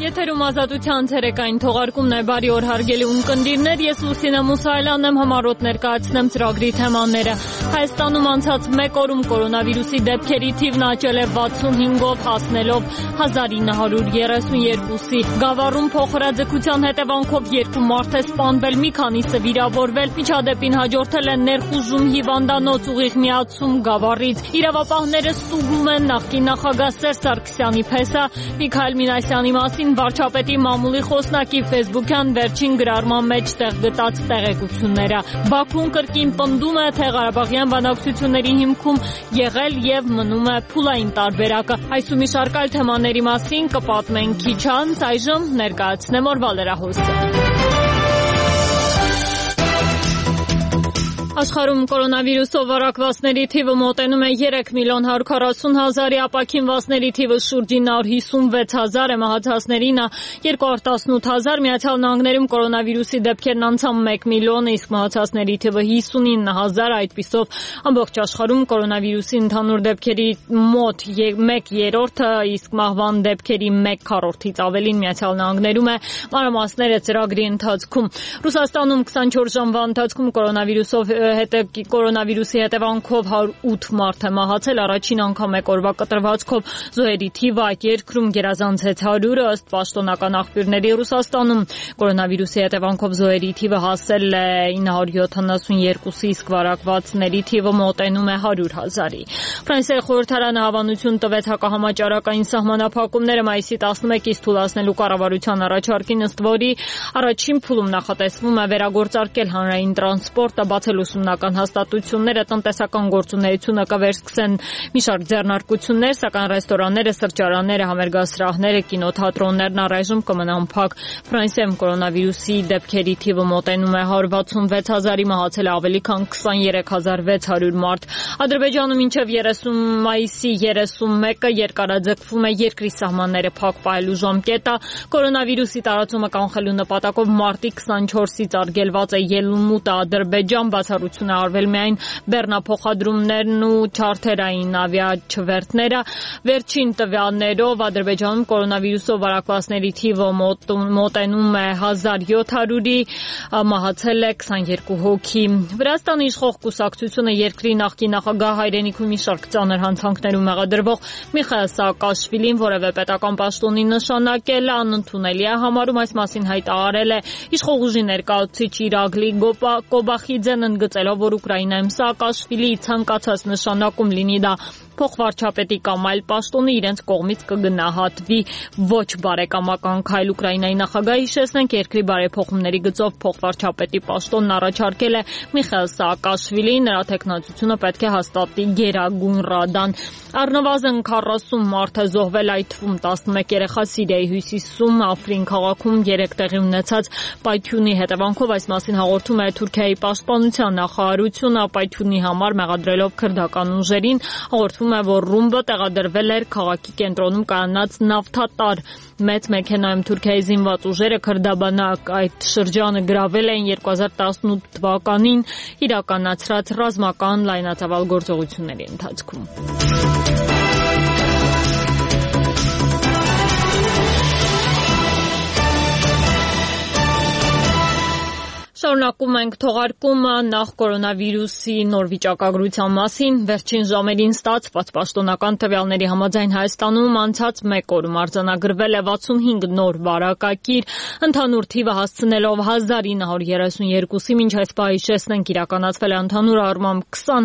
Եթերում ազատության ցերեկային թողարկումն է, բարի օր հարգելի ունկնդիրներ, ես Լուսինե Մուսայելյանն եմ, համառոտ ներկայացնեմ ծրագրի թեմաները։ Հայաստանում անցած մեկ օրում կորոնավիրուսի դեպքերի թիվն աճել է 65-ով, հասնելով 1932-ի։ Գավառում փոխհրաձգության հետևանքով 2 մարդ է սպանվել, մի քանիսը վիրավորվել, միջադեպին հաջորդել է ներխուժում հիվանդանոց, ուղիղ միացում Գավառից։ Իրավապահները ստուգում են նախկին նախագահ Սերժ Սարգսյանի փեսա, Միքայել Մինասյանի մասին վարչապետի մամուլի խոսնակի ֆեյսբուքյան վերջին գրառման մեջ տեղ գտած տեղեկությունները։ Բաքուն կրկին պնդում է, թե Ղարաբաղյան բանակցությունների հիմքում եղել եւ մնում է փուլային տարբերակը։ Այս ու մի շարք այլ թեմաների մասին կպատմենք քիչ անց, այժմ ներկայացնեմ օրվա լրահոսը։ Աշխարհում կորոնավիրուսով վարակվածների թիվը մոտենում է 3.140.000-ի, ապաքինվածների թիվը շուրջ 956.000 է, մահացածներինը 218.000, Միացյալ Նահանգներում կորոնավիրուսի դեպքերն անցան 1 միլիոն, իսկ մահացածների թիվը 59.000, այդպիսով ամբողջ աշխարհում կորոնավիրուսի ընդհանուր դեպքերի մոտ 1/3-ը, իսկ մահվան դեպքերի 1/4-ից ավելին Միացյալ Նահանգներում է։ Մանրամասները ծրագրի ընթացքում։ Ռուսաստանում 24 ժամվա ընթացքում կորոնավիրուսի հետևանքով 108 մարդ է մահացել, առաջին անգամ մեկ օրվա կտրվածքով զոհերի թիվը այդ երկրում գերազանցեց 100-ը, ըստ պաշտոնական աղբյուրների։ Ռուսաստանում կորոնավիրուսի հետևանքով զոհերի թիվը հասել է 972-ի, իսկ վարակվածների թիվը մոտենում է 100,000-ի։ Ֆրանսիայի խորհրդարանը հավանություն տվեց հակահամաճարակային սահմանափակումները մայիսի 11-ից թույլատնելու կառավարության առաջարկին, ըստ որի առաջին փուլում նախատեսվում է վերագործարկել հանրային տրանսպորտը, բացել ուսումնական հաստատությունները, տնտեսական գործունեությունը կվերսկսեն մի շարք ձեռնարկություններ, սակայն ռեստորանները, սրճարանները, համերգասրահները, կինոթատրոններն առայժմ կմնան փակ։ Ֆրանսիայում կորոնավիրուսի դեպքերի թիվը մոտենում է 166,000-ի, մահացել է ավելի քան 23,600 մարդ։ Ադրբեջանում մինչև մայիսի 31-ը երկարաձգվում է երկրի սահմանները փակ պահելու ժամկետը։ Կորոնավիրուսի տարածումը կանխելու նպատակով մարտի 24-ից արգելված է ելումուտը Ադրբեջան, բացառություն է արվել միայն բեռնափոխադրումներն ու չարթերային ավիաչվերթները։ Վերջին տվյալներով Ադրբեջանում կորոնավիրուսով վարակվածների թիվը մոտենում է 1700-ի, մահացել է 22 հոգի։ Վրաստանի իշխող կուսակցությունը երկրի նախկին նախագահ հայրենիքում մի շարք ծանր հանցանքներում մեղադրվող Միխայել Սաակաշվիլին որևէ պետական պաշտոնի նշանակելը անընդունելի է համարում, այս մասին հայտարարել է իշխող ուժի ներկայացուցիչ Իրագլի Կոբախիձեն, ընդգծելով, որ Ուկրաինայում Սաակաշվիլիի ցանկացած նշանակում, լինի դա փոխվարչապետի կամ այլ պաշտոնի, իրենց կողմից կգնահատվի ոչ բարեկամական քայլ։ Ուկրաինայի նախագահը, հիշեցնենք, երկրի բարեփոխումների գծով փոխվարչապետի պաշտոնն առաջարկել է Միխայել Սաակաշվիլիին, նրա թեկնածությունը պետք է հաստատի Գերագույն Ռադան։ Առնվազն 40 մարդ է զոհվել, այդ թվում 11 երեխա Սիրիայի հյուսիսում Աֆրին քաղաքում 3 տեղի ունեցած պայթյունի հետևանքով, այս մասին հաղորդում է Թուրքիայի պաշտպանության նախարարությունը, պայթյունի համար մեղադրելով քրդական ուժերին, հաղորդվում է, որ ռումբը տեղադրվել էր քաղաքի կենտրոնում կայանած նավթատար մեծ մեքենայում։ Թուրքիայի զինված ուժերը քրդաբանակ այդ շրջանը գրավել էին 2018 թվականին իրականացրած ռազմական լայնածավալ գործողությունների ընթացքում։ Շարունակում ենք թողարկումը նախ կորոնավիրուսի նոր վիճակագրության մասին։ Վերջին ժամերին ստացված պաշտոնական տվյալների համաձայն Հայաստանում անցած մեկ օրում արձանագրվել է 65 նոր վարակակիր, ընդհանուր թիվը հասցնելով 1932-ի, մինչ այս պահի հիշեցնենք իրականացվել է ընդհանուր առմամբ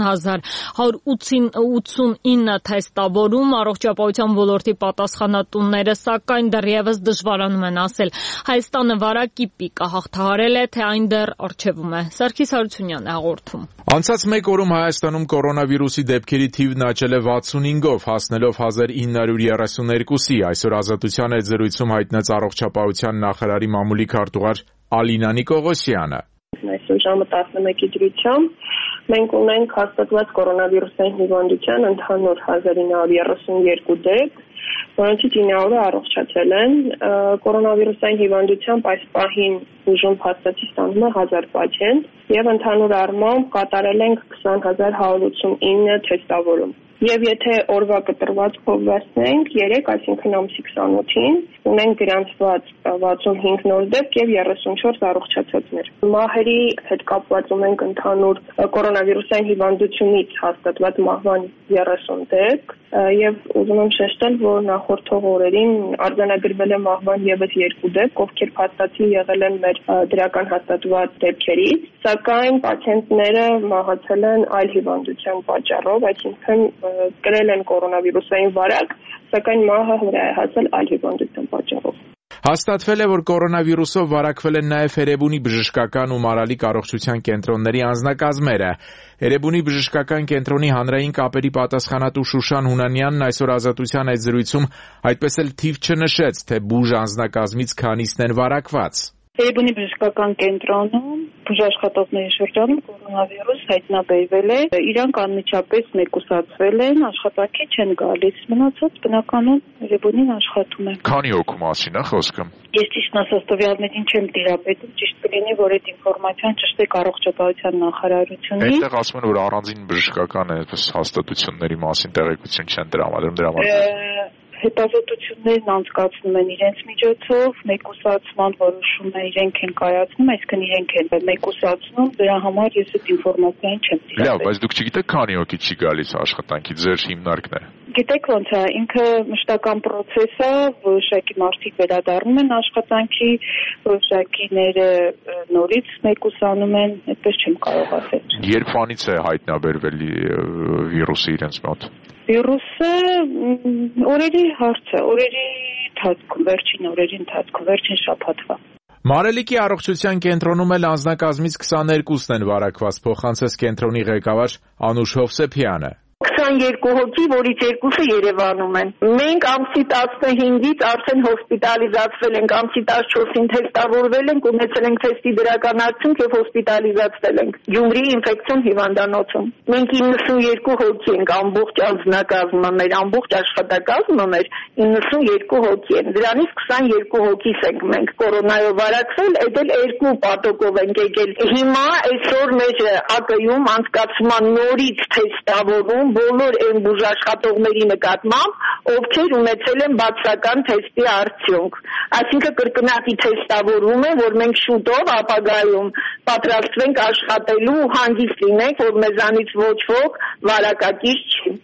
20,189 թեստավորում։ Առողջապահության ոլորտի պատասխանատուները սակայն դեռևս դժվարանում են ասել Հայաստանը վարակի պիկը հաղթահարել է, թե այն առջևում է։ Սարգիս Հարությունյանն է հաղորդում։ Անցած մեկ օրում Հայաստանում կորոնավիրուսի դեպքերի թիվն աճել է 65-ով, հասնելով 1932-ի։ Այսօր Ազատության հետ զրույցում հայտնեց առողջապահության նախարարի մամուլի քարտուղար Ալինա Նիկողոսյանը։ Այսօր ժամը 11-ի դրությամբ մենք ունենք հաստատված կորոնավիրուսային հիվանդության ընդհանուր 1932 դեպք, որոնցից 900-ը առողջացել են։ Կորոնավիրուսային հիվանդությամբ այս պահին ուժում փաստացի ստանում է 1000 պացիենտ եւ ընդհանուր առմամբ կատարել ենք 20,189 թեստավորում։ Եվ եթե օրվա կտրված փով վերցնենք 3, այսինքն ամսի 28-ին, ունենք գրանցված 65 նոր դեպք եւ 34 առողջացածներ։ Մահերի հետ կապված ունենք ընդհանուր կորոնավիրուսային հիվանդությունից հաստատված մահվան 30 դեպք եւ ուզում եմ շեշտել, որ նախորդող օրերին արձանագրվել է մահվան եւս 2 դեպք, ովքեր փաստացի եղել են մեր դրական հաստատված դեպքերից, սակայն պացիենտները մահացել են այլ հիվանդության պատճառով, այսինքն կրել են կորոնավիրուսային վարակ, սակայն մահը վրա է հասել այլ հիվանդության պատճառով։ Հաստատվել է, որ կորոնավիրուսով վարակվել են նաև Էրեբունի բժշկական ու Մարալիկ առողջության կենտրոնների անձնակազմերը։ Էրեբունի բժշկական կենտրոնի հանրային կապերի պատասխանատու Շուշան Հունանյանն այսօր Ազատության այդ զրույցում այդպես էլ թիվ չնշեց, թե բուժ անձնակազմից քանիսն են վարակված։ Էրեբունի բժշկական կենտրոնում բուժաշխատողների շրջանում կորոնավիրուս հայտնաբերվել է, իրանք անմիջապես մեկուսացվել են, աշխատանքի չեն գալիս, մնացած բնականon Էրեբունին աշխատում է։ Քանի հոգու մասին է խոսքը։ Ես ճիշտ ասած տվյալներին չեմ տիրապետում, ճիշտ կլինի, որ այդ ինֆորմացիան ճշտեք առողջապահության նախարարությունից։ Այդտեղ ասում են, որ առանձին բժշկական այդպես հաստատությունների մասին տեղեկություն չեն տրամադրում դրա մասին։ Հետազոտություններն անցկացնում են իրենց միջոցով, մեկուսացման որոշումը իրենք են կայացնում, այսինքն իրենք են մեկուսացնում, դրա համար ես այդ ինֆորմացիան չեմ տիրապետում։ Լավ, բայց դուք չգիտեք քանի հոգի չի գալիս աշխատանքի, ձեր հիմնարկն է։ Գիտեք ոնց է, ինքը մշտական process է, որոշակի մարդիկ վերադառնում են աշխատանքի, որոշակիները նորից մեկուսանում են, այդպես չեմ կարող ասել։ Երբանից է հայտնաբերվել վիրուսը իրենց մոտ։ Վիրուսը օրերի հարց է, օրերի ընթացքում, վերջին օրերի ընթացքում, վերջին շաբաթվա։ Մարալիկի առողջության կենտրոնում էլ անձնակազմից 22-ն են վարակված, փոխանցեց կենտրոնի ղեկավար Անուշ Հովսեփյանը։ 22 հոգի, որից 2-ը Երևանում են։ Մենք ամսի 15-ից արդեն հոսպիտալիզացվել ենք, ամսի 14-ին թեստավորվել ենք, ունեցել ենք թեստի դրական արդյունք եւ հոսպիտալիզացվել ենք Գյումրիի ինֆեկցիոն հիվանդանոցում։ Մենք 92 հոգի ենք, ամբողջ անձնակազմը մեր, ամբողջ աշխատակազմը մեր 92 հոգի են։ Դրանից 22 հոգիս ենք մենք կորոնայով վարակվել, այդ էլ 2 պատոկով ենք եկել։ Հիմա այսօր մեր ԱԿ-ում անցկացման նորից թեստավորում բոլոր այն բուժաշխատողների նկատմամբ, ովքեր ունեցել են բացական թեստի արդյունք։ Այսինքն կրկնակի թեստավորում է, որ մենք շուտով ապագայում պատրաստվենք աշխատելու ու հանգիստ լինենք, որ մեզանից ոչ ոք վարակակից չի։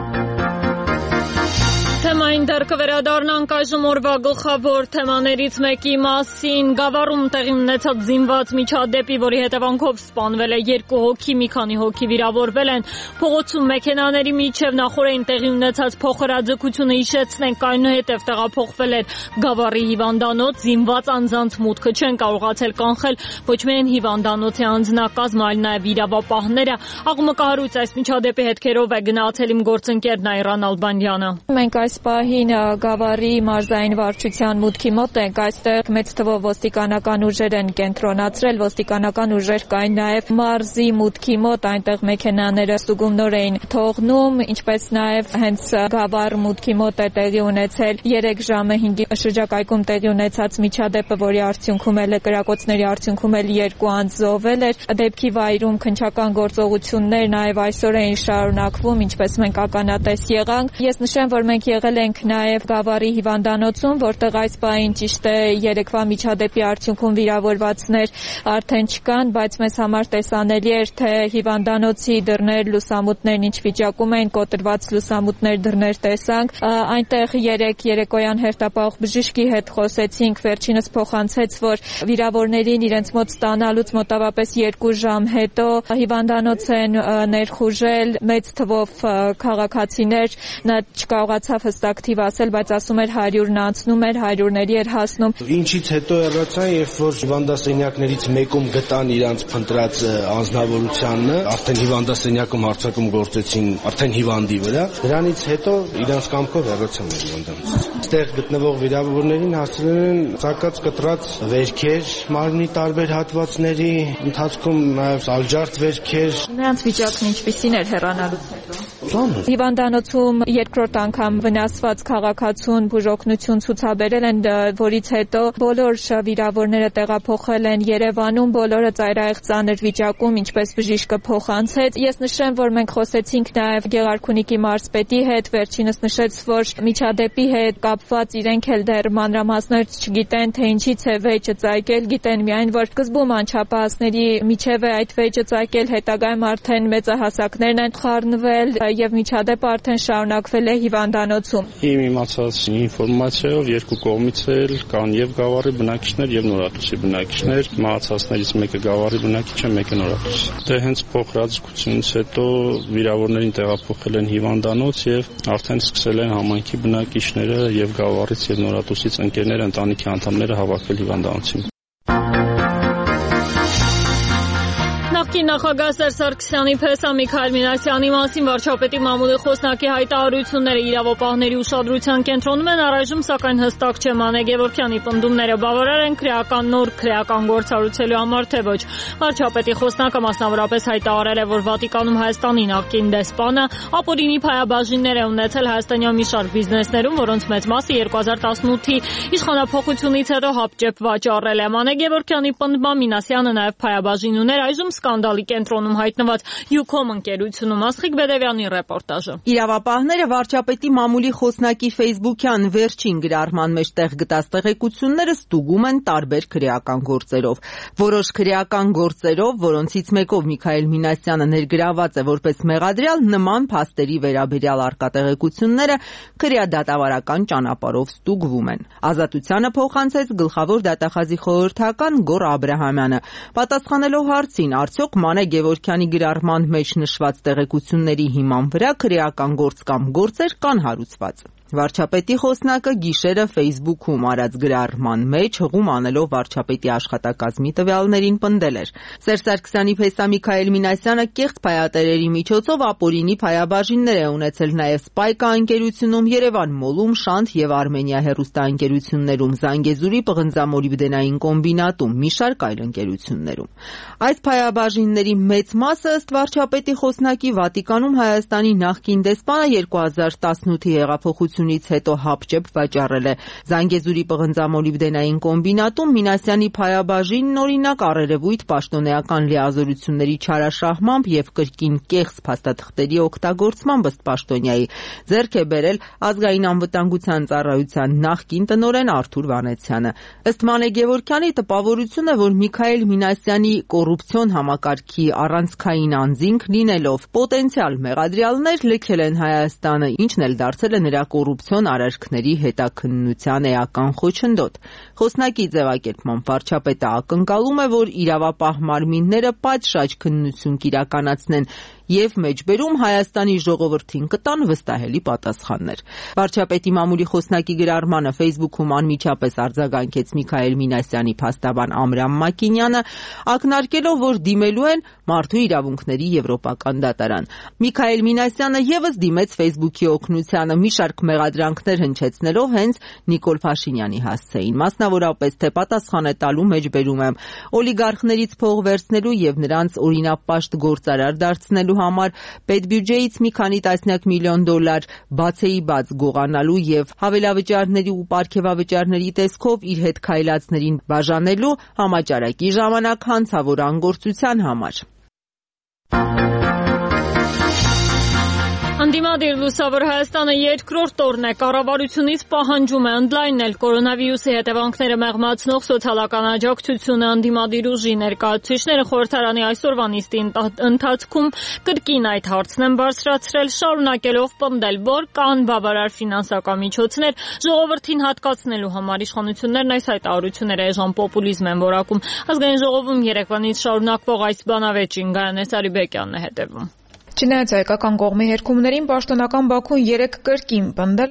Թեմային դեռ կվերադառնանք այժմ օրվա գլխավոր թեմաներից մեկի մասին։ Գավառում տեղի ունեցած զինված միջադեպի, որի հետևանքով սպանվել է 2 հոգի, մի քանի հոգի վիրավորվել են։ Փողոցում մեքենաների միջև նախորդին տեղի ունեցած փոխհրաձգությունը հիշեցնենք, այնուհետև տեղափոխվել էր Գավառի հիվանդանոց, զինված անձանց մուտքը չեն կարողացել կանխել ոչ միայն հիվանդանոցի անձնակազմը, այլ նաև իրավապահները։ Աղմկահարույց այս միջադեպի հետքերով է գնացել իմ գործընկերն Այրան Ալբանդյանը։ Մենք այս պահին Գավառի մարզային վարչության մուտքի մոտ ենք, այստեղ մեծ թվով ոստիկանական ուժեր են կենտրոնացրել, ոստիկանական ուժեր կային նաև մարզի մուտքի մոտ, այնտեղ մեքենաները ստուգումնոր էին թողնում, ինչպես նաև հենց Գավառ մուտքի մոտ է տեղի ունեցել 3 ժամը 5-ի շրջակայքում տեղի ունեցած միջադեպը, որի արդյունքում էլ կրակոցների արդյունքում էլ 2 անձ զոհվել էր։ Դեպքի վայրում քննչական գործողություններ նաև այսօր էին շարունակվում, ինչպես մենք ականատես եղանք։ Ես նշեմ, որ մենք եղել ենք նաև Գավառի հիվանդանոցում, որտեղ այս պահին ճիշտ է երեկվա միջադեպի արդյունքում վիրավորվածներ արդեն չկան, բայց մեզ համար տեսանելի էր, թե հիվանդանոցի դռներ, լուսամուտներն ինչ վիճակում էին, կոտրված լուսամուտներ, դռներ տեսանք։ Այնտեղ երեկոյան հերթապահող բժշկի հետ խոսեցինք, վերջինս փոխանցեց, որ վիրավորներին իրենց մոտ ստանալուց մոտավորապես 2 ժամ հետո հիվանդանոց են ներխուժել մեծ թվով քաղաքացիներ, նա չկարողացավ հստակ թիվ ասել, բայց ասում էր 100-ն անցնում էր, 100-ների էր հասնում։ Ինչից հետո եղածան, երբ որ հիվանդասենյակներից մեկում գտան իրանց փնտրած անձնավորությունը, արդեն հիվանդասենյակում հարձակում գործեցին արդեն հիվանդի վրա, դրանից հետո իրանց կամքով հեռացան հիվանդանոցից։ Այստեղ գտնվող վիրավորներին հասցրել են ցակած կտրած վերքեր, մարմնի տարբեր հատվածների ընթացքում նաև ալջարդ վերքեր։ Նրանց վիճակն ինչպիսին էր հեռանալուց հետո։ ծանր։ Հիվանդանոցում երկրորդ անգամ վնասված քաղաքացուն բուժօգնություն ցուցաբերել են, որից հետո բոլոր վիրավորները տեղափոխել են Երևանում, բոլորը ծայրահեղ ծանր վիճակում, ինչպես բժիշկը փոխանցեց։ Ես նշեմ, որ մենք խոսեցինք նաև Գեղարքունիքի մարզպետի հետ, վերջինս նշեց, որ միջադեպի հետ կապված իրենք էլ դեռ մանրամասներ չգիտեն, թե ինչից է վեճը ծագել, գիտեն միայն, որ սկզբում անչափահասների միջև է այդ վեճը ծագել, հետագայում արդեն մեծահասակներն են խառնվել եւ միջադեպը արդեն շարունակվել է հիվանդանոցում։ Իմ իմացած ինֆորմացիայով երկու կողմից էլ կան եւ Գավառի բնակիչներ եւ Նորատուսի բնակիչներ, մահացածներից մեկը Գավառի բնակիչ է, մեկը Նորատուս։ Դե հենց փոխհրաձգությունից հետո վիրավորներին տեղափոխել են հիվանդանոց եւ արդեն սկսել են համայնքի բնակիչները եւ Գավառից եւ Նորատուսից ընկերներ, ընտանիքի անդամները հավաքվել հիվանդանոցին։ Նախկին նախագահ Սերժ Սարգսյանի փեսա Միքայել Մինասյանի մասին վարչապետի մամուլի խոսնակի հայտարարությունները իրավապահների ուշադրության կենտրոնում են, առայժմ սակայն հստակ չէ Մանե Գևորգյանի պնդումները բավարար են նոր քրեական գործառույթելու համար, թե ոչ։ Վարչապետի խոսնակը մասնավորապես հայտարարել է, որ Վատիկանում Հայաստանի նախկին դեսպանը ապօրինի փայաբաժիններ է ունեցել հայաստանյան մի շարք բիզնեսներում, որոնց մեծ մասը 2018-ի իշխանափոխությունից հետո հապճեպ վաճառել է։ Մանե Գևորգյանի պնդմամբ Մինասյանը նաև փայաբաժին ուներ, այժմ սկանդալի կենտրոնում հայտնված Յուքոմ ընկերությունում։ Աստղիկ Բեդևյանի ռեպորտաժը։ Իրավապահները վարչապետի մամուլի խոսնակի ֆեյսբուքյան վերջին գրառման մեջ տեղ գտած տեղեկությունները ստուգում են տարբեր քրեական գործերով։ Որոշ քրեական գործերով, որոնցից մեկով Միքայել Մինասյանը ներգրաված է որպես մեղադրյալ, նման փաստերի վերաբերյալ առկա տեղեկությունները քրեադատավարական ճանապարհով ստուգվում են։ Ազատությանը փոխանցեց գլխավոր դատախազի խորհրդական Գոռ Աբրահամյանը, պատասխանելով հարցին, արդյոք Մանե Գևորգյանի գրառման մեջ նշված տեղեկությունների հիման վրա քրեական գործ կամ գործեր կան հարուցված։ Վարչապետի խոսնակը գիշերը Facebook-ում արած գրառման մեջ հղում անելով վարչապետի աշխատակազմի տվյալներին պնդել էր. Սերժ Սարգսյանի փեսա Միքայել Մինասյանը կեղծ փայատերերի միջոցով ապօրինի փայաբաժիններ է ունեցել նաև Սպայկա ընկերությունում, Երևան Մոլում, Շանթ եւ Արմենիա հեռուստաընկերություններում, Զանգեզուրի պղնձամոլիբդենային կոմբինատում, մի շարք այլ ընկերություններում։ Այս փայաբաժինների մեծ մասը ըստ վարչապետի խոսնակի Վատիկանում Հայաստանի նախկին դեսպանը 2018-ի հեղափոխությունից հետո հապճեպ վաճառել է։ Զանգեզուրի պղնձամոլիբդենային կոմբինատում Մինասյանի փայաբաժինն օրինակ առերևույթ պաշտոնեական լիազորությունների չարաշահմամբ եւ կրկին կեղծ փաստաթղթերի օգտագործմամբ ըստ պաշտոնյայի ձեռք է բերել Ազգային անվտանգության ծառայության նախկին տնօրեն Արթուր Վանեցյանը։ Ըստ Մանե Գևորգյանի տպավորությունը, որ Միքայել Մինասյանի կոռուպցիոն համակարգի առանցքային անձինք լինելով պոտենցիալ մեղադրյալներ լքել են Հայաստանը, ինչն էլ դարձել է նրա կոռուպցիոն արարքների հետաքննության էական խոչընդոտ։ Խոսնակի ձևակերպման վարչապետը ակնկալում է, որ իրավապահ մարմինները պատշաճ քննություն կիրականացնեն եւ մեջբերում Հայաստանի ժողովրդին կտան վստահելի պատասխաններ։ Վարչապետի մամուլի խոսնակի գրառմանը Facebook-ում անմիջապես արձագանքեց Միքայել Մինասյանի փաստաբան Ամրամ Մակինյանը, ակնարկելով, որ դիմելու են Մարդու իրավունքների եվրոպական դատարան։ Միքայել Մինասյանը եւս դիմեց Facebook-ի օգնությանը, մի շարք մեղադրանքներ հնչեցնելով հենց Նիկոլ Փաշինյանի հասցեին, մասնավորապես թե պատասխան է տալու մեջբերում եմ օլիգարխներից փող վերցնելու եւ նրանց օրինապաշտ գործարար դարձնելու համար պետբյուջեից մի քանի տասնյակ միլիոն դոլար բացեի բաց գողանալու եւ հավելավճարների ու պարգևավճարների տեսքով իր հետ քայլածներին բաժանելու համաճարակի ժամանակ հանցավոր անգործության համար։ Անդիմադիր Լուսավոր Հայաստանը երկրորդ օրն է կառավարությունից պահանջում է ընդլայնել կորոնավիրուսի հետևանքները մեղմացնող սոցիալական աջակցությունը անդիմադիր ուժի ներկայացուցիչները խորհրդարանի այսօրվա նիստի ընթացքում կրկին այդ հարցն են բարձրացրել, շարունակելով պնդել, որ կան բավարար ֆինանսական միջոցներ ժողովրդին հատկացնելու համար։ Իշխանություններն այս հայտարարությունները էժան պոպուլիզմ են որակում։ Ազգային ժողովում երեկվանից շարունակվող այս բանավեճին Գայանե Սարիբեկյանն է հետևում։ Չնայած հայկական կողմի հերքումներին, պաշտոնական Բաքուն 3 կրկին պնդել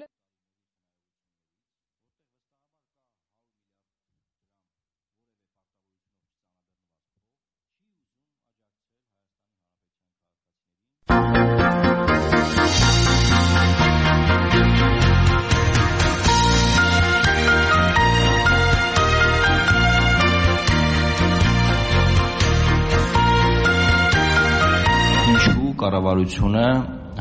կառավարությունը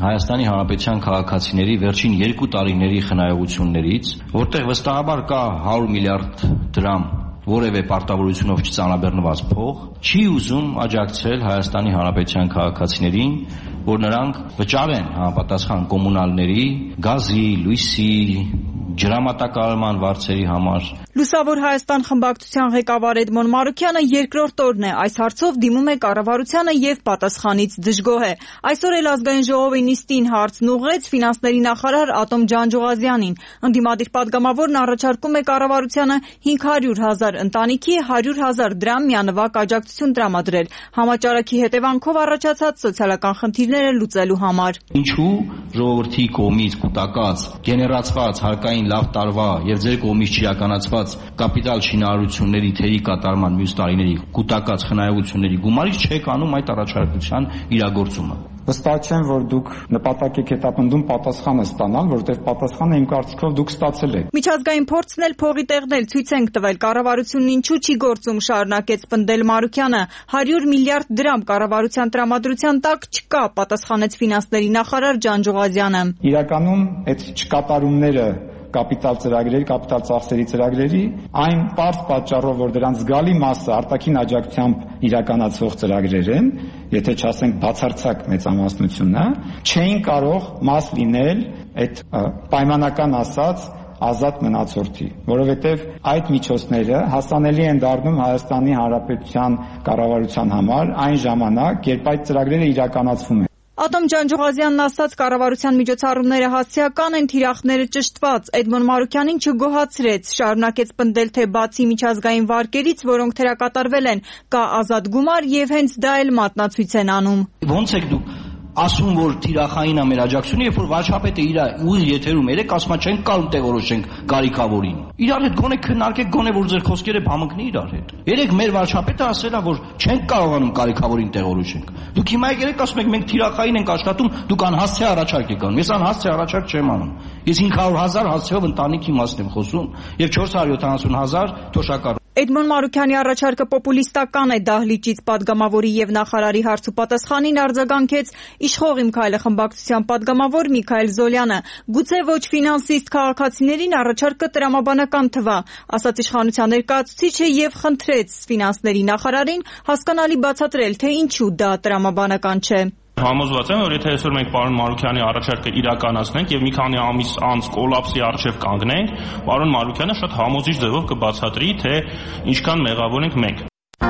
Հայաստանի Հանրապետության քաղաքացիների վերջին 2 տարիների խնայողություններից, որտեղ վստահաբար կա 100 միլիարդ դրամ որևէ պարտավորությունով չծանրաբեռնված փող, չի ուզում աջակցել Հայաստանի Հանրապետության քաղաքացիներին, որ նրանք վճարեն համապատասխան կոմունալների, գազի, լույսի, ջրամատակարարման վարձերի համար։ Լուսավոր Հայաստան խմբակցության ղեկավար Էդմոն Մարուկյանը երկրորդ օրն է այս հարցով դիմում է կառավարությանը եւ պատասխանից դժգոհ է։ Այսօր էլ ազգային ժողովի նիստին հարցն ուղղեց ֆինանսների նախարար Ատոմ Ջանջուղազյանին։ Ընդդիմադիր պատգամավորն առաջարկում է կառավարությանը 500,000 ընտանիքի 100,000 դրամ միանվագ աջակցություն տրամադրել համաճարակի հետևանքով առաջացած սոցիալական խնդիրները լուծելու համար։ Ինչու ժողովրդի կողմից կուտակած, գեներացված հարկային լավ տարվա եւ ձեր կողմից չիրականացված կապիտալ շինարարությունների թերի կատարման մյուս տարիների կուտակած խնայողությունների գումարից չեք անում այդ առաջարկության իրագործումը։ Վստահ չեմ, որ դուք նպատակ եք հետապնդում պատասխանը ստանալ, որովհետև պատասխանը իմ կարծիքով դուք ստացել եք։ Միջազգային փորձն էլ փողի տեղնել ցույց ենք տվել կառավարությունն ինչու չի գործում, շարունակեց պնդել Մարուկյանը։ 100 միլիարդ դրամ կառավարության տրամադրության տակ չկա, պատասխանեց ֆինանսների նախարար Ջանջուղազյանը։ Իրականում այդ չկատարումները կապիտալ ծրագրերի, կապիտալ ծախսերի ծրագրերի, այն պարզ պատճառով, որ դրանց զգալի մասը արտաքին աջակցությամբ իրականացվող ծրագրեր են, եթե չասենք բացարձակ մեծամասնությունը, չէին կարող մաս լինել այդ պայմանական ասած ազատ մնացորդի, որովհետև այդ միջոցները հասանելի են դառնում Հայաստանի Հանրապետության կառավարության համար այն ժամանակ, երբ այդ ծրագրերը իրականացվում են։ Ատոմ Ջանջուղազյանն ասաց կառավարության միջոցառումները հասցեական են, թիրախները ճշտված։ Էդմոն Մարուկյանին չգոհացրեց, շարունակեց պնդել, թե բացի միջազգային վարկերից, որոնք թերակատարվել են, կա ազատ գումար եւ հենց դա էլ մատնացույց են անում։ Ոնց եք դուք ասում, որ թիրախային է մեր աջակցությունը, երբ որ վարչապետը իր ուղիղ եթերում երեք ասում է չենք կարող տեղորոշենք կարիքավորին։ Իրար հետ գոնե քննարկեք, գոնե որ ձեր խոսքերը բամկնի իրար հետ։ Երեք մեր վարչապետը ասել է, որ չենք կարողանում կարիքավորին տեղորոշենք։ Դուք հիմա երեք ասում եք մենք թիրախային ենք աշխատում, դուք անհասցե առաջարկ եք անում։ Ես անհասցե առաջարկ չեմ անում։ Ես 500,000 հասցեով ընտանիքի մասն եմ խոսում եւ 470,000 թոշակառու։ Էդմոն Մարուկյանի առաջարկը պոպուլիստական է, դահլիճից պատգամավորի եւ նախարարի հարց ու պատասխանին արձագանքեց Իշխող Իմ քայլը խմբակցության պատգամավոր Միքայել Զոլյանը։ Գուցե ոչ ֆինանսիստ քաղաքացիներին առաջարկը տրամաբանական թվա, ասաց իշխանության ներկայացուցիչը եւ խնդրեց ֆինանսների նախարարին հասկանալի բացատրել, թե ինչու դա տրամաբանական չէ։ Համոզված եմ, որ եթե այսօր մենք պարոն Մարուկյանի առաջարկը իրականացնենք եւ մի քանի ամիս անց կոլապսի առջեւ կանգնենք, պարոն Մարուկյանը շատ համոզիչ ձևով կբացատրի, թե ինչքան մեղավոր ենք մենք։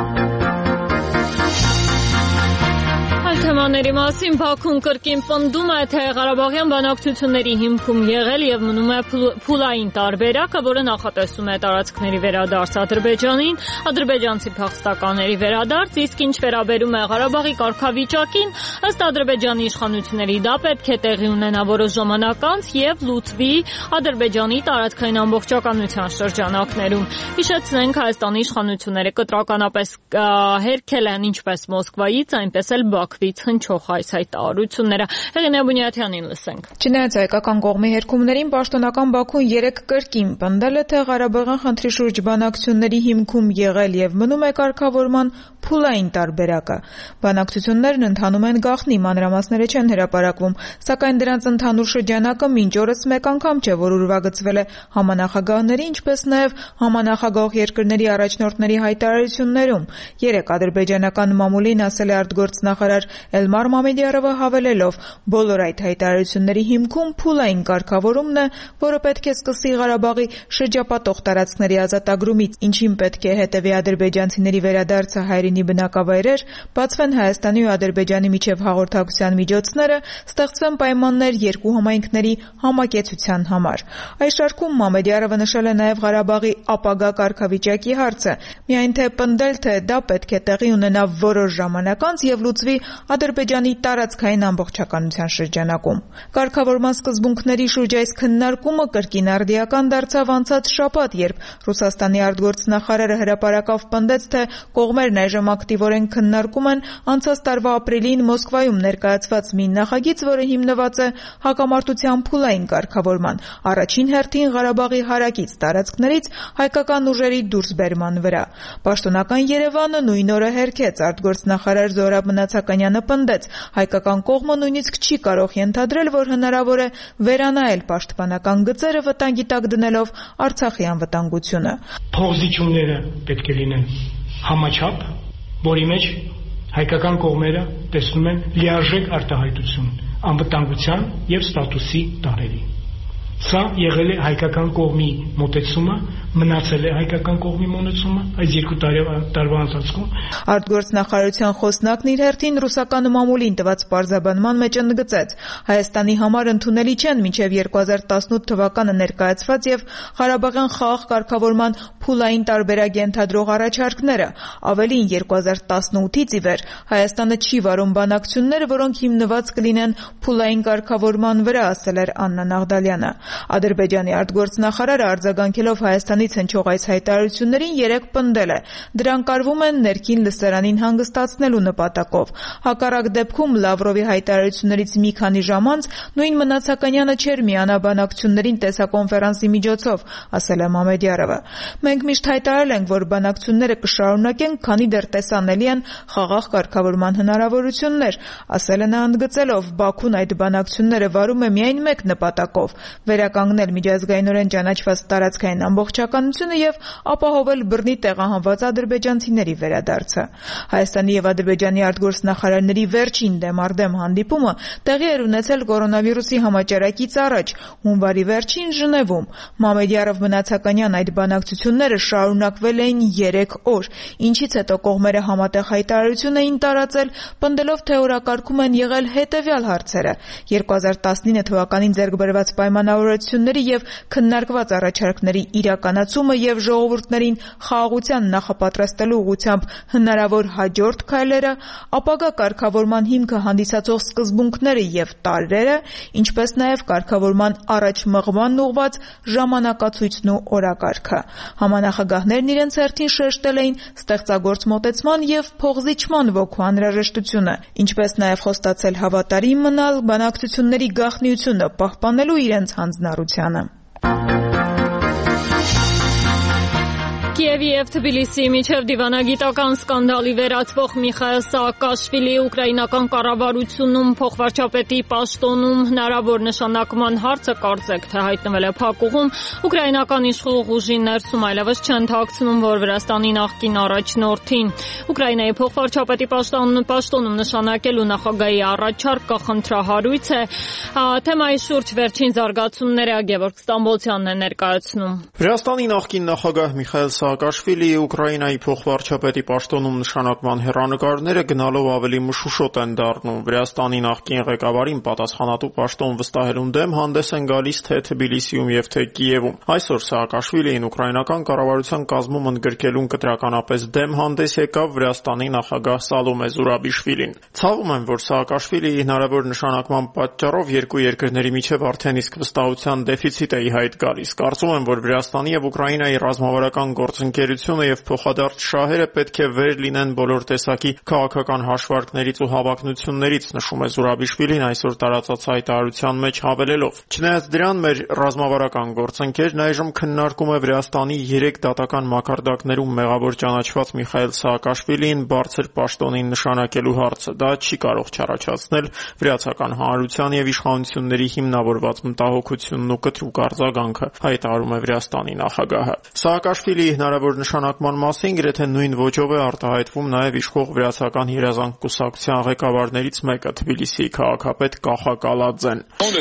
Թեմաների մասին Բաքուն կրկին պնդում է, թե Ղարաբաղյան բանակցությունների հիմքում եղել եւ մնում է փուլային տարբերակը, որը նախատեսում է տարածքների վերադարձ Ադրբեջանին, ադրբեջանցի փախստականների վերադարձ, իսկ ինչ վերաբերում է Ղարաբաղի կարգավիճակին, ըստ ադրբեջանի իշխանությունների դա պետք է տեղի ունենա որոշ ժամանակ անց եւ լուծվի Ադրբեջանի տարածքային ամբողջականության շրջանակներում։ Հիշեցնենք, Հայաստանի իշխանությունները կտրականապես հերքել են ինչպես Մոսկվայից, այնպես էլ Բաքվից հնչող այս հայտարարությունները։ Հեղինե Բունյաթյանին լսենք։ Չնայած հայկական կողմի հերքումներին, պաշտոնական Բաքուն 3 կրկին պնդել է, թե Ղարաբաղյան խնդրի շուրջ բանակցությունների հիմքում եղել եւ մնում է կարգավորման փուլային տարբերակը։ Բանակցություններն ընթանում են գաղտնի, մանրամասները չեն հրապարակվում, սակայն դրանց ընդհանուր շրջանակը մինչ օրս մեկ անգամ չէ, որ ուրվագծվել է համանախագահների, ինչպես նաեւ համանախագահ երկրների առաջնորդների հայտարարություններում։ 3 ադրբեջանական մամուլին ասել է արտգործնախարար Էլմար Մամեդիարովը, հավելելով. բոլոր այդ հայտարարությունների հիմքում փուլային կարգավորումն է, որը պետք է սկսի Ղարաբաղի շրջապատող տարածքների ազատագրումից, ինչին պետք է հետևի ադրբեջանցիների վերադարձը հայրենի բնակավայրեր, բացվեն Հայաստանի ու Ադրբեջանի միջև հաղորդակցության միջոցները, ստեղծվեն պայմաններ երկու համայնքների համակեցության համար։ Այս շարքում Մամեդիարովը նշել է նաև Ղարաբաղի ապագա կարգավիճակի հարցը, միայն թե պնդել, թե դա պետք է տեղի ունենա որոշ ժամանակ անց եւ լուծվի Ադրբեջանի տարածքային ամբողջականության շրջանակում։ Կարգավորման սկզբունքների շուրջ այս քննարկումը կրկին արդիական դարձավ անցած շաբաթ, երբ Ռուսաստանի արտգործնախարարը հրապարակավ պնդեց, թե կողմերն այժմ կողմերում ակտիվորեն քննարկում են անցած տարվա ապրիլին Մոսկվայում ներկայացված մի նախագիծ, որը հիմնված է հակամարտության փուլային կարգավորման, առաջին հերթին Ղարաբաղի հարակից տարածքներից հայկական ուժերի դուրսբերման վրա։ Պաշտոնական Երևանը նույն օրը հերքեց, արտգործնախարար Զորաբ Մնացականյանը պնդեց, հայկական կողմը նույնիսկ չի կարող ենթադրել, որ հնարավոր է վերանայել պաշտպանական գծերը վտանգի տակ դնելով Արցախի անվտանգությունը։ Փոխզիջումները պետք է լինեն համաչափ, որի մեջ հայկական կողմերը տեսնում են լիարժեք արտահայտություն անվտանգության եւ ստատուսի տարերի։ Սա եղել է հայկական կողմի մոտեցումը, մնացել է հայկական կողմի մոտեցումը այս 2 տարվա ընթացքում։ Արտգործնախարարության խոսնակն իր հերթին ռուսական մամուլին տված պարզաբանման մեջ ընդգծեց. Հայաստանի համար ընդունելի չեն մինչև 2018 թվականը ներկայացված եւ Ղարաբաղյան խաղաղ կարգավորման փուլային տարբերակ ենթադրող առաջարկները։ Ավելին 2018-ից ի վեր Հայաստանը չի վարում բանակցություններ, որոնք հիմնված կլինեն փուլային կարգավորման վրա, ասել էր Աննա Նաղդալյանը։ Ադրբեջանի արտգործնախարարը արձագանքելով Հայաստանից հնչող այս հայտարարություններին երեկ պնդել է. դրանք արվում են ներքին լսարանին հանգստացնելու նպատակով։ Հակառակ դեպքում Լավրովի հայտարարություններից մի քանի ժամ անց նույն Մնացականյանը չէր միանա բանակցություններին տեսակոնֆերանսի միջոցով, ասել է Մամեդյարովը։ Մենք միշտ հայտարարել ենք, որ բանակցությունները կշարունակենք, քանի դեռ տեսանելի են խաղաղ կարգավորման հնարավորություններ, ասել է նա ընդգծելով. Բաքուն այդ բանակցությունները վարում է միայն մեկ նպատակով՝ վերականգնել միջազգայինորեն ճանաչված տարածքային ամբողջականությունը եւ ապահովել բռնի տեղահանված ադրբեջանցիների վերադարձը։ Հայաստանի եւ Ադրբեջանի արտգործնախարարների վերջին դեմարդեմ հանդիպումը տեղի էր ունեցել կորոնավիրուսի համաճարակից առաջ, հունվարի վերջին Ժնևում։ Մամեդյարով Մնացականյան այդ բանակցությունները շարունակվել էին 3 օր, ինչից հետո կողմերը համատեղ հայտարարություն էին տարածել, պնդելով, թե օրակարգում են եղել հետևյալ հարցերը. 2019 թվականին ձեռք բերված պայմանավորվածությունների եւ քննարկված առաջարկների իրականացումը եւ ժողովուրդներին խաղաղության նախապատրաստելու ուղղությամբ հնարավոր հաջորդ քայլերը, ապագա կարգավորման հիմքը հանդիսացող սկզբունքները եւ տարրերը, ինչպես նաեւ կարգավորման առաջ մղմանն ուղղված ժամանակացույցն ու օրակարգը։ Համանախագահներն իրենց հերթին շեշտել էին ստեղծագործ մոտեցման եւ փոխզիջման ոգու անհրաժեշտությունը, ինչպես նաեւ խոստացել հավատարիմ մնալ բանակցությունների գաղտնիությունը պահպանելու իրենց հանձնառությանը։ Կիևի եւ Թբիլիսիի միջև դիվանագիտական սկանդալի վերածվող Միխայել Սաակաշվիլիի ուկրաինական կառավարությունում փոխվարչապետի պաշտոնում հնարավոր նշանակման հարցը կարծեք թե հայտնվել է փակուղում, ուկրաինական իշխող ուժի ներսում այլևս չեն թաքցնում, որ Վրաստանի նախկին առաջնորդին Ուկրաինայի փոխվարչապետի պաշտոնում նշանակելու նախագահի առաջարկը խնդրահարույց է։ Թեմայի շուրջ վերջին զարգացումները Գևորգ Ստամբոլցյանն է ներկայացնում։ Վրաստանի նախկին նախագահ Միխայել Սաակաշվիլիի Ուկրաինայի փոխվարչապետի պաշտոնում նշանակման հեռանկարները գնալով ավելի մշուշոտ են դառնում։ Վրաստանի նախկին ղեկավարին պատասխանատու պաշտոն վստահելուն դեմ հանդես են գալիս թե Թբիլիսիում եւ թե Կիևում։ Այսօր Սաակաշվիլին ուկրաինական կառավարության կազմում ընդգրկելուն կտրականապես դեմ հանդես եկավ Վրաստանի նախագահ Սալոմե Զուրաբիշվիլին։ Ցավում եմ, որ Սաակաշվիլիի հնարավոր նշանակման պատճառով երկու երկրների միջև արդեն իսկ վստահության դեֆիցիտ է ի հայտ գալիս։ Կարծում եմ, որ Վրաստանի եւ Ուկրաինայի ռազմավարական գործընկերությունը եւ փոխադարձ շահերը պետք է վեր լինեն բոլոր տեսակի քաղաքական հաշվարկներից ու հավակնություններից, նշում է Զուրաբիշվիլին այսօր տարածած հայտարարության մեջ հավելելով. Չնայած դրան, մեր ռազմավարական գործընկերն այժմ քննարկում է Վրաստանի 3 դատական մակարդակներում մեղավոր ճանաչված Միխայել Սաակաշվիլիին բարձր պաշտոնին նշանակելու հարցը։ Դա չի կարող չառաջացնել վրացական հանրության եւ իշխանությունների հիմնավորված մտահոգությունն ու կտրուկ արձագանքը, հայտարարում է Վրաստանի նախագահը։ Սաակաշվիլիի հնարավոր նշանակման մասին գրեթե նույն ոճով է արտահայտվում նաև իշխող վրացական երազանք կուսակցության ղեկավարներից մեկը Թբիլիսիի քաղաքապետ Կախա Կալաձեն։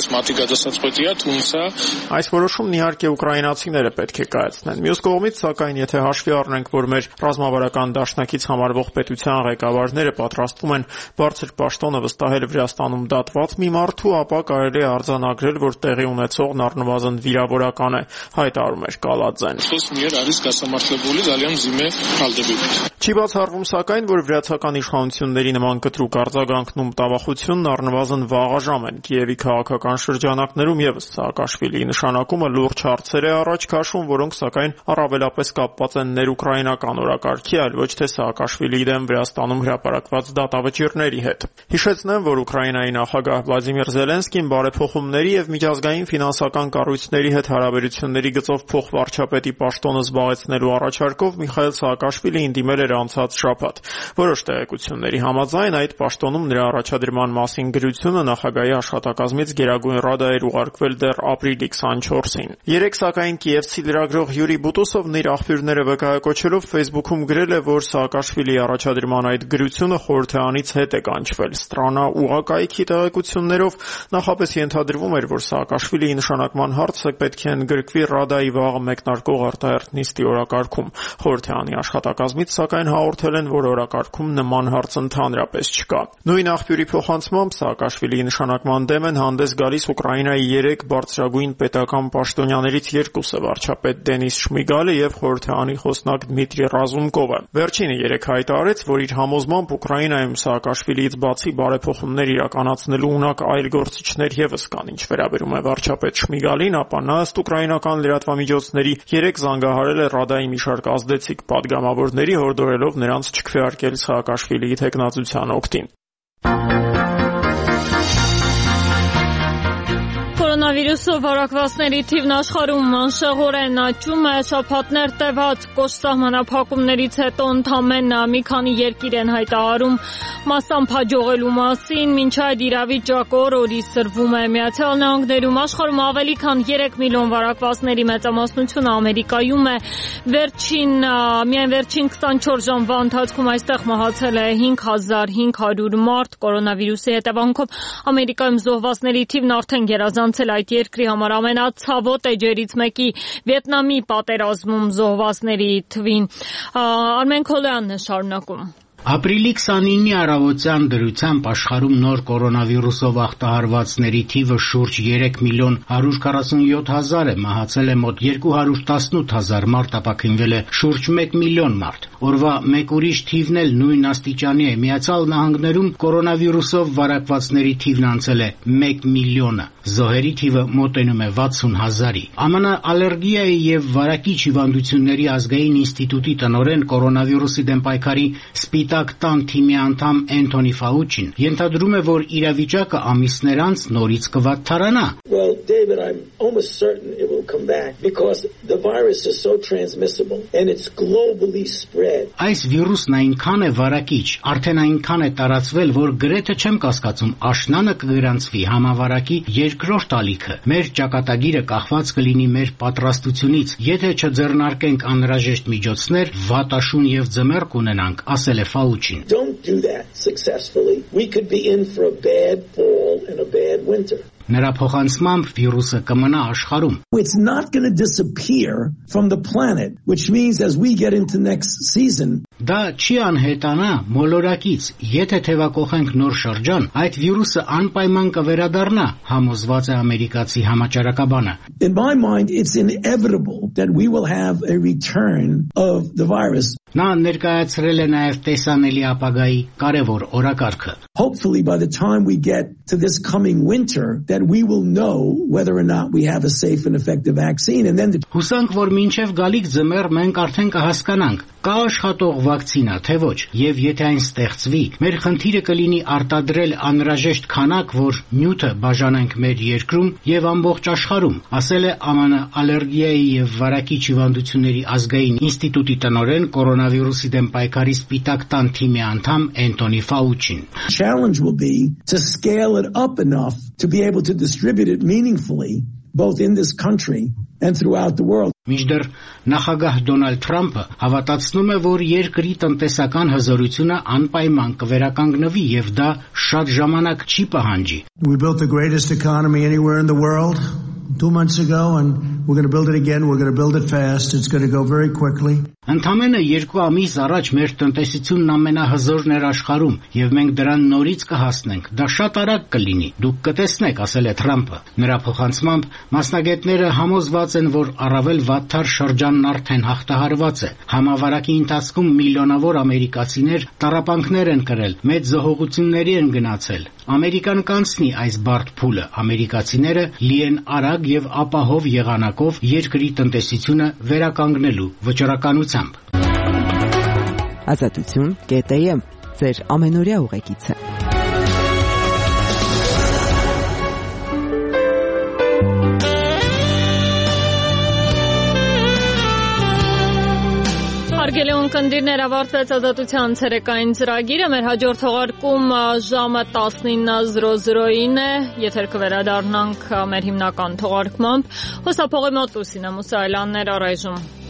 Այս որոշումն իհարկե ուկրաինացիները պետք է կայացնեն։ Մյուս կողմից, սակայն, եթե հաշվի առնենք, որ մեր ռազմավարական դաշնակից համարվող պետության ղեկավարները պատրաստվում են բարձր պաշտոնը վստահել Վրաստանում դատված մի մարդու, ապա կարելի է արձանագրել, որ տեղի ունեցողն առնվազն վիրավորական է, հայտարարում էր Կալաձեն։ დაჯილდოებული ძალიან მძიმე ბრალდებებით. Չի բացառվում սակայն, որ վրացական իշխանությունների նման կտրուկ արձագանքն ու մտավախությունն առնվազն վաղաժամ են։ Կիևի քաղաքական շրջանակներում եւս Սաակաշվիլիի նշանակումը լուրջ հարցեր է առաջ քաշում, որոնք սակայն առավելապես կապված են ներուկրաինական օրակարգի, այլ ոչ թե Սաակաշվիլիի դեմ Վրաստանում հրապարակված դատավճիռների հետ։ Հիշեցնեմ, որ Ուկրաինայի նախագահ Վլադիմիր Զելենսկին բարեփոխումների եւ միջազգային ֆինանսական կառույցների հետ հարաբերությունների գծով փոխվարչապետի պաշտոնը զբաղեցնելու առաջարկով Միխայել Սաակաշվիլին դիմել էր անցած շաբաթ։ Որոշ տեղեկությունների համաձայն այդ պաշտոնում նրա առաջադրման մասին գրությունը նախագահի աշխատակազմից Գերագույն Ռադա էր ուղարկվել դեռ ապրիլի 24-ին։ Երեք սակայն կիևցի լրագրող Յուրի Բուտուսովն իր աղբյուրները վկայակոչելով Facebook-ում գրել է, որ Սաակաշվիլիի առաջադրման այդ գրությունը խորհրդարանից հետ է կանչվել։ Ստրանա ուղակայքի տեղեկություններով նախապես ենթադրվում էր, որ Սաակաշվիլիի նշանակման հարցը պետք է ընդգրկվի Ռադայի վաղը մեկնարկող արտահերթ նիստի օրակարգում։ Խորհրդարանի աշխատակազմից սակայն հաղորդել են, որ օրակարգում նման հարց ընդհանրապես չկա։ Նույն աղբյուրի փոխանցմամբ Սաակաշվիլիի նշանակման դեմ են հանդես գալիս Ուկրաինայի 3 բարձրագույն պետական պաշտոնյաներից երկուսը՝ վարչապետ Դենիս Շմիգալը եւ խորհրդարանի խոսնակ Դմիտրի Ռազումկովը։ Վերջինը երեկ հայտարարեց, որ իր համոզմամբ Ուկրաինայում Սաակաշվիլիից բացի բարեփոխումներ իրականացնելու ունակ այլ գործիչներ եւս կան։ Ինչ վերաբերում է վարչապետ Շմիգալին, ապա նա ըստ ուկրաինական լրատվամիջոցների երեկ զանգահարել է Ռադայի մի շարք ազդեցիկ պատգամավորների, հորդորելով նրանց չքվեարկել Սաակաշվիլիի թեկնածության օգտին։ Կորոնավիրուսով վարակվածների թիվն աշխարհում անշեղորեն աճում է։ Շաբաթներ տևած կոշտ սահմանափակումներից հետո ընդամենը մի քանի երկիր են հայտարարում մասամբ հաջողելու մասին, մինչ այդ իրավիճակը օր-օրի սրվում է։ Միացյալ Նահանգներում աշխարհում ավելի քան 3 միլիոն վարակվածների մեծամասնությունը Ամերիկայում է։ Միայն վերջին 24 ժամվա ընթացքում այստեղ մահացել է 5500 մարդ։ Կորոնավիրուսի հետևանքով Ամերիկայում զոհվածների թիվն արդեն գերազանցել այդ երկրի համար ամենացավոտ էջերից մեկի Վիետնամի պատերազմում զոհվածների թվին։ Արմեն Քոլյանն է շարունակում։ Ապրիլի 29-ի առավոտյան դրությամբ աշխարհում նոր կորոնավիրուսով ախտահարվածների թիվը շուրջ 3 միլիոն 147 հազար է, մահացել է մոտ 218 հազար մարդ, ապաքինվել է շուրջ 1 միլիոն մարդ։ Օրվա մեկ ուրիշ թիվն էլ նույն աստիճանի է։ Միացյալ Նահանգներում կորոնավիրուսով վարակվածների թիվն անցել է 1 միլիոնը, զոհերի թիվը մոտենում է 60 հազարի։ ԱՄՆ ալերգիայի եւ վարակիչ հիվանդությունների ազգային ինստիտուտի տնօրեն կորոնավիրուսի դեմ պայքարի Սպիտակ տան թիմի անդամ Էնթոնի Ֆաուչին ենթադրում է, որ իրավիճակը ամիսներ անց նորից կվատթարանա։ Well, David, I'm almost certain it will come back because the virus is so transmissible and it's globally spread. Այս վիրուսն այնքան է վարակիչ, արդեն այնքան է տարածվել, որ գրեթե չեմ կասկածում աշնանը կգրանցվի համավարակի երկրորդ ալիքը։ Մեր ճակատագիրը կախված կլինի մեր պատրաստությունից։ Եթե չձեռնարկենք անհրաժեշտ միջոցներ, վատաշուն եւ ձմեռ կունենանք, ասել է Ֆաուչին։ Don't do that successfully. We could be in for a bad fall and a bad winter. Նրա փոխանցմամբ վիրուսը կմնա աշխարհում։ It's not going to disappear from the planet, which means as we get into next season. Դա չի անհետանա մոլորակից։ Եթե թևակողենք նոր շրջան, այդ վիրուսը անպայման կվերադառնա, համոզված է ամերիկացի համաճարակաբանը։ In my mind, it's inevitable that we will have a return of the virus. Նա ներկայացրել է նաև տեսանելի ապագայի կարևոր օրակարգը։ Hopefully by the time we get to this coming winter that we will know whether or not we have a safe and effective vaccine and then Հուսանք, որ մինչև գալիք ձմեռ մենք արդեն կհասկանանք, կա աշխատող վակցինա, թե ոչ, եւ եթե այն ստեղծվի, մեր խնդիրը կլինի արտադրել անհրաժեշտ քանակ, որ նյութը բաժանենք մեր երկրում եւ ամբողջ աշխարհում, ասել է ԱՄՆ ալերգիայի եւ վարակիչ հիվանդությունների ազգային ինստիտուտի տնօրեն կորոնավիրուսի դեմ պայքարի Սպիտակ տան թիմի անդամ Էնթոնի Ֆաուչին։ Challenge will be to scale it up enough to be able to distribute it meaningfully both in this country and throughout the world. Մինչդեռ նախագահ Դոնալդ Թրամփը հավատացնում է, որ երկրի տնտեսական հզորությունը անպայման կվերականգնվի եւ դա շատ ժամանակ չի պահանջի։ We built the greatest economy anywhere in the world 2 months ago and We're going to build it again. We're going to build it fast. It's going to go very quickly. Ընդամենը 2 ամիս առաջ մեր տնտեսությունն ամենահզորն էր աշխարհում, եւ մենք դրան նորից կհասնենք։ Դա շատ արագ կլինի։ Դուք կտեսնեք, ասել է Թրամփը։ Նրա փոխանցմամբ մասնագետները համոզված են, որ առավել վատթար շրջանն արդեն հաղթահարված է։ Համավարակի ընթացքում միլիոնավոր ամերիկացիներ տառապանքներ են կրել, մեծ զոհողությունների են գնացել։ Ամերիկան կանցնի այս բարդ փուլը։ Ամերիկացիները լի են արագ եւ ապահով եղանակով երկրի տնտեսությունը վերականգնելու վճռականությամբ։ Ազատություն.am ձեր ամենօրյա ուղեկիցը։ Հարգելի ունկնդիրներ, ավարտվեց Ազատության ցերեկային ծրագիրը։ Մեր հաջորդ թողարկում ժամը 19:00-ին է։ Եթեր կվերադառնանք մեր հիմնական թողարկմամբ։ Հոսափողի մոտ Լուսինե Մուսայելյանն էր առայժմ։